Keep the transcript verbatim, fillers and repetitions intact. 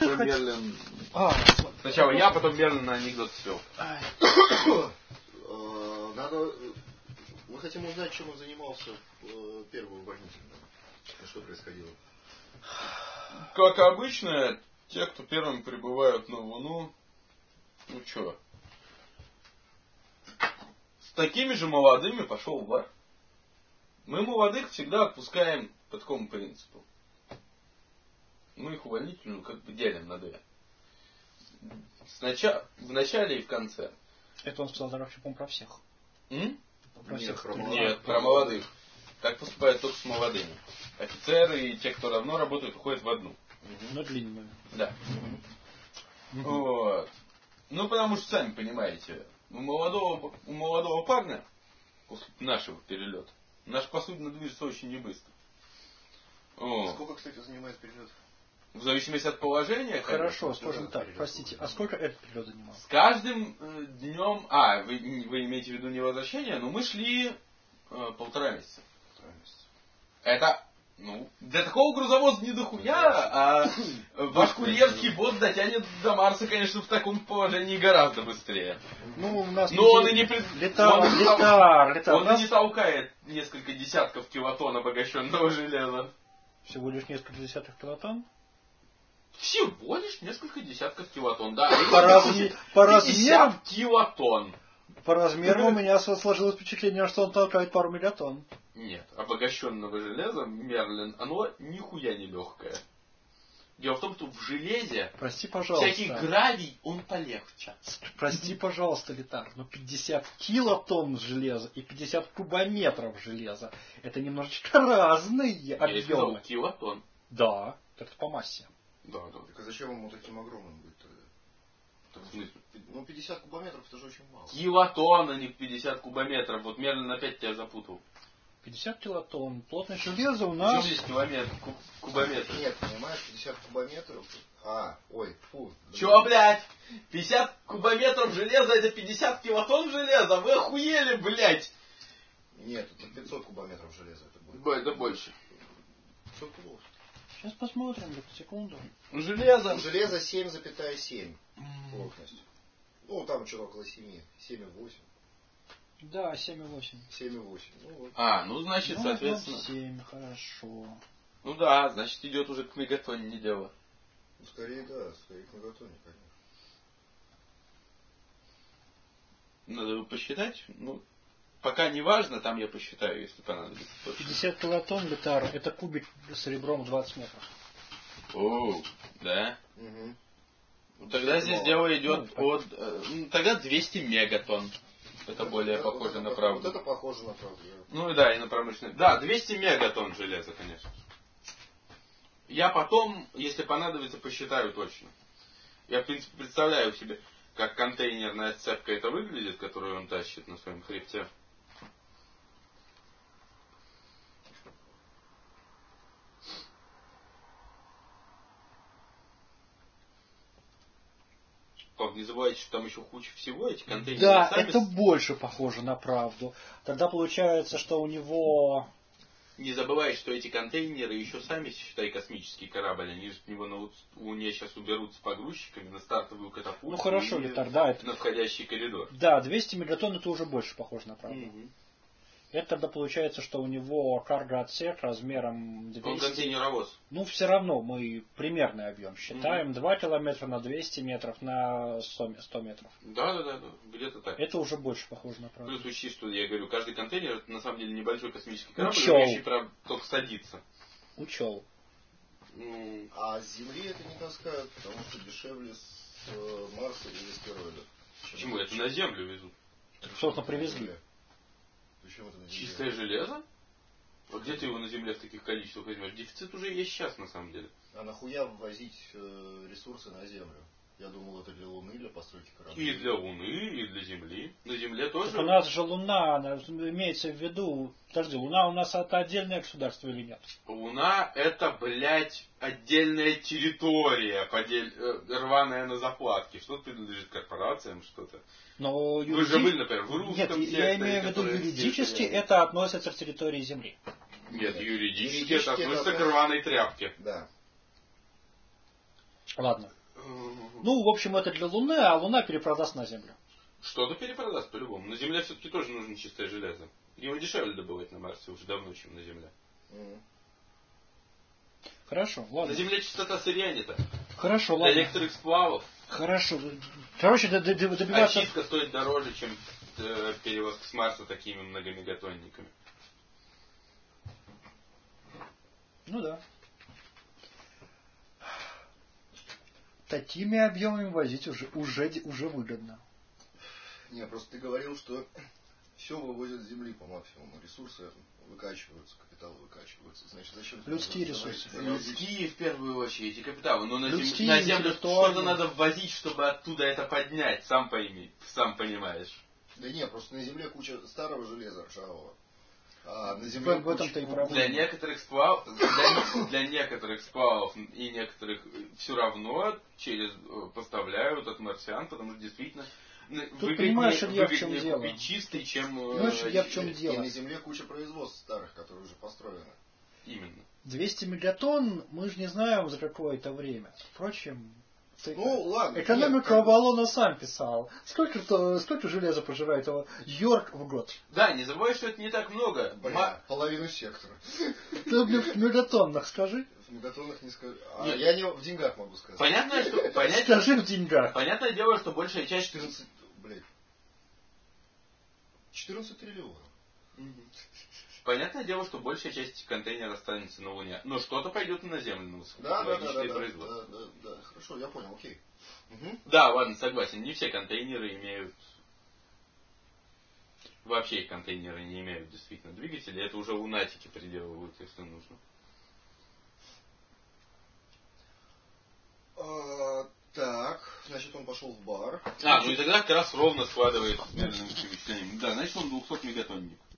ты хотел... Мерлин... А, Сначала я, потом Мерлин на анекдот свел. Надо... Мы хотим узнать, чем он занимался в первую увольнительную. Что происходило? Как обычно, те, кто первым прибывают на Луну, ну чё, с такими же молодыми пошел в бар. Мы молодых всегда отпускаем по такому принципу. Мы их увольнительную как бы делим на две. Сначала, в начале и в конце. Это он сказал, вообще, по-моему, про всех. М? Про Нет, всех. про, Нет, про молодых. Так поступают только с молодыми. Офицеры и те, кто давно работают, уходят в одну. Но длинную. Да. Угу. Вот. Ну, потому что, сами понимаете, у молодого, у молодого парня, после нашего перелета, наш посудина движется очень небыстро. О. Сколько, кстати, занимает перелет? В зависимости от положения. Хорошо, конечно, скажем так. Простите, а сколько этот перелет занимал? С каждым э, днем... А, вы, вы имеете в виду не возвращение? Но мы шли э, полтора месяца. Полтора месяца. Это... Ну, для такого грузовоза не дохуя, а ваш курьерский бот дотянет до Марса, конечно, в таком положении гораздо быстрее. Ну, у нас но он и не пред... летар, он, летар, летар. он нас... не толкает несколько десятков килотонн обогащенного железа. Всего лишь несколько десятков килотонн? Всего лишь несколько десятков килотонн, да. По, разме... по размерам килотонн. По размеру у меня сложилось впечатление, что он толкает пару миллиотонн. Нет, обогащенного железа Мерлин, оно нихуя не легкое. Дело в том, что в железе Прости, пожалуйста. всякий гравий, он полегче. Прости, пожалуйста, Летар, но пятьдесят килотонн железа и пятьдесят кубометров железа это немножечко разные объемы. Я сказал, килотонн. Да, как-то по массе. Да, да. Так а зачем ему таким огромным быть тогда? Так, в смысле? Ну, пятьдесят кубометров это же очень мало. Килотонн, а не пятьдесят кубометров. Вот Мерлин опять тебя запутал. пятьдесят килотонн. Плотность железа у нас... Почему здесь километр, куб, кубометр? Нет, понимаешь, пятьдесят кубометров... А, ой, фу. Чё, блядь? пятьдесят кубометров железа это пятьдесят килотонн железа? Вы охуели, блядь? Нет, это пятьсот кубометров железа это будет. Б, это больше. пятьсот кубов. Сейчас посмотрим, секунду. Железо. Железо семь целых семь плотность. Ну, там что-то около семи. семь целых восемь. Да, семь целых восемь. семь целых восемь. Ну, вот. А, ну значит, ну, соответственно. семь, хорошо. Ну да, значит идет уже к мегатонне дело. Ну, скорее, да, скорее к мегатонне, конечно. Надо посчитать. Ну, пока не важно, там я посчитаю, если понадобится. пятьдесят килотонн Летар, это кубик с ребром двадцать метров. О, да? Угу. Ну, тогда здесь мало. Дело идет ну, от... Э, тогда двести мегатонн. Это, это более это, похоже это, на правду. Вот это похоже на правду. Ну и да, и на промышленность. Да, двести мегатонн железа, конечно. Я потом, если понадобится, посчитаю точно. Я, в принципе, представляю себе, как контейнерная сцепка это выглядит, которую он тащит на своем хребте. Не забывайте, что там еще куча всего, эти контейнеры. Да, сами... это больше похоже на правду. Тогда получается, что у него... Не забывай, что эти контейнеры еще сами, считай, космический корабль. Они же в него на Луне сейчас уберутся погрузчиками на стартовую катапульту. Ну хорошо, Летар, да. Это... На входящий коридор. Да, двести мегатонн это уже больше похоже на правду. Mm-hmm. Это тогда получается, что у него карго-отсек размером двести... Он контейнеровоз. Ну, все равно мы примерный объем считаем. Mm-hmm. два километра на двести метров на сто метров. Да, да, да, да. Где-то так. Это уже больше похоже на правду. Плюс учти, что я говорю, каждый контейнер это на самом деле небольшой космический корабль, Учел. умеющий прям только садиться. Учел. Mm. А с Земли это не таскают, потому что дешевле с э, Марса или астероидов. Почему? Это на Землю везут. Так, собственно, привезли. Причем это на Земле? Чистое железо? А где ты его на Земле в таких количествах возьмешь? Дефицит уже есть сейчас, на самом деле. А нахуя ввозить э, ресурсы на Землю? Я думал, это для Луны, для постройки кораблей. И для Луны, и для Земли. На Земле тоже. Так у нас же Луна, она, имеется в виду... Подожди, Луна у нас это отдельное государство или нет? Луна это, блядь, отдельная территория, подель... рваная на заплатке. Что-то принадлежит корпорациям, что-то. Но юриди... Вы же были, например, в русском Нет, секторе, я имею в виду юридически это относится к территории Земли. Нет, юридически, юридически это относится это... к рваной тряпке. Да. Ладно. Ну, в общем, это для Луны, а Луна перепродаст на Землю. Что-то перепродаст по-любому. На Земле все-таки тоже нужно чистое железо. Его дешевле добывать на Марсе уже давно, чем на Земле. Мгм. Хорошо, ладно. На Земле частота сырья не так. Хорошо, Для ладно. некоторых сплавов Хорошо. Короче, д- д- д- добиваться... очистка стоит дороже, чем э, перевоз с Марса такими многомегатонниками. Ну да. Такими объемами возить уже, уже, уже выгодно. Не, просто ты говорил, что все вывозят с земли по максимуму. Ресурсы выкачиваются, капиталы выкачиваются. Значит, зачем... Людские завозить- ресурсы. завозить- Людские в первую очередь и капиталы. Но на, зем- Людские, на Землю интеллектуальные. что-то надо ввозить, чтобы оттуда это поднять. Сам пойми, сам понимаешь. Да не, просто на земле куча старого железа ржавого. А на земле В этом-то и куча- проблема. Для некоторых сплавов, для, для некоторых сплавов и некоторых все равно через э, поставляют от марсиан, потому что действительно н- выгоднее, понимаешь, Илья, в чем выгоднее дело? купить чистый, чем э, Понимаешь, Илья, в чем И дело? на земле куча производств старых, которые уже построены. именно. двести мегатонн мы же не знаем за какое это время. Впрочем, ты- Ну, ладно. экономику нет, Авалона сам писал. Сколько, то, сколько железа пожирает его Йорк в год? Да, не забывай, что это не так много. Бля, Ма- половину сектора. Ты мне в мегатоннах скажи. В мегатоннах не скажу. А Нет. я не в деньгах могу сказать. Понятно, что понятно, Скажи в деньгах. понятное дело, что большая часть четырнадцать, блядь. четырнадцать триллионов. Мгм. Понятное дело, что большая часть контейнеров останется на Луне. Но что-то пойдет и на Землю, на Да, да, да, да, высокотехнологичные да, производства. да, да, да, хорошо, я понял, окей. Угу. Да, ладно, согласен. Не все контейнеры имеют... Вообще их контейнеры не имеют действительно двигателей. Это уже лунатики приделывают, если нужно. А, так, значит, он пошел в бар. А, ну и тогда как раз ровно складывает с медленным вычислением. Да, значит он двухсот мегатонник.